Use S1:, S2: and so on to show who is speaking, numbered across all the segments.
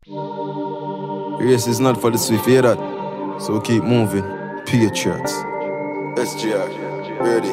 S1: Race is not for the swift, hear that? So keep moving. Patriots. SGR, ready?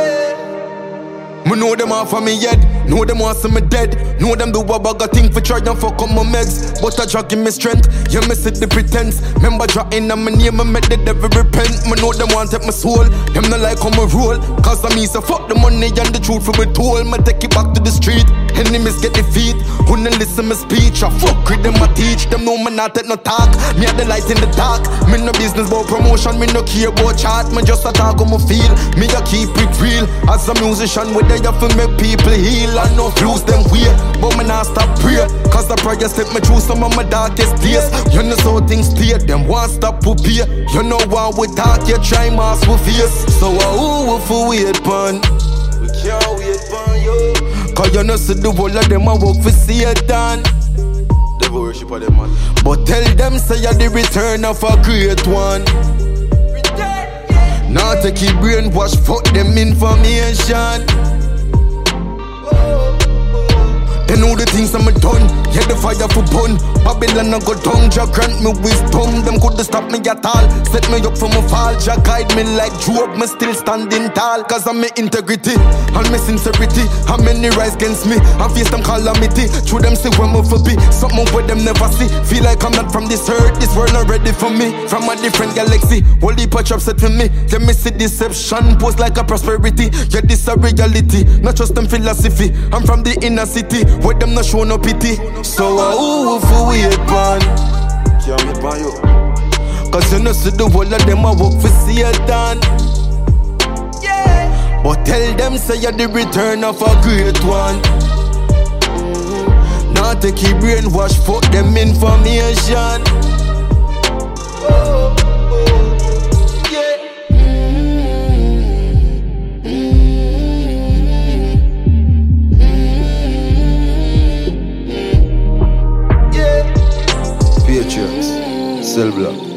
S1: Me know them off of me head, know them want see me dead. Know them do a bag of thing for try and fuck up my megs. But I drag give me strength, yeah me see the pretense. Remember drawing on my name, I make the devil repent. Me know them want take my soul, them not like how me roll. Cause I mean so fuck the money and the truth for me told. Me take it back to the street, enemies get defeat. Who not listen my speech, I fuck with them I teach. Them know me not take no talk, me have the light in the dark. Me no business about promotion, me no care about chat. Me just attack how me feel, me a keep it real. As a musician with the you fi make people heal. I know lose them weird, but me not stop pray. Cause the prayer step me through some of my darkest days. You know so things stay, them want stop to pay. You know why we talk, you try mask with face. So who for wait pon? We can't wait pon you. Cause you know see the whole of them a work for Satan. They worship of them man. But tell them say you're the return of a great one. Now take your brainwash, fuck them information. They know the things I'm done, yeah the fire for bun. Babylon I go down, Jah grant me wisdom. Them couldn't stop me at all, set me up from a fall. Jah guide me like Job, me still standing tall. Cause I'm my integrity, and my sincerity. How many rise against me, and face them calamity. Through them see when me for be, something where them never see. Feel like I'm not from this earth, this world not ready for me. From a different galaxy, all the patch upset for me. Let me see deception, pose like a prosperity. Yeah this a reality, not just them philosophy. I'm from the inner city, where them not show no pity. So who for wait pon? Can't wait pon you. Cause you know see the whole of them a work for Satan. Yeah. But tell them say you're the return of a great one. Now take your brainwash, fuck them information. Patriots, Cell Block.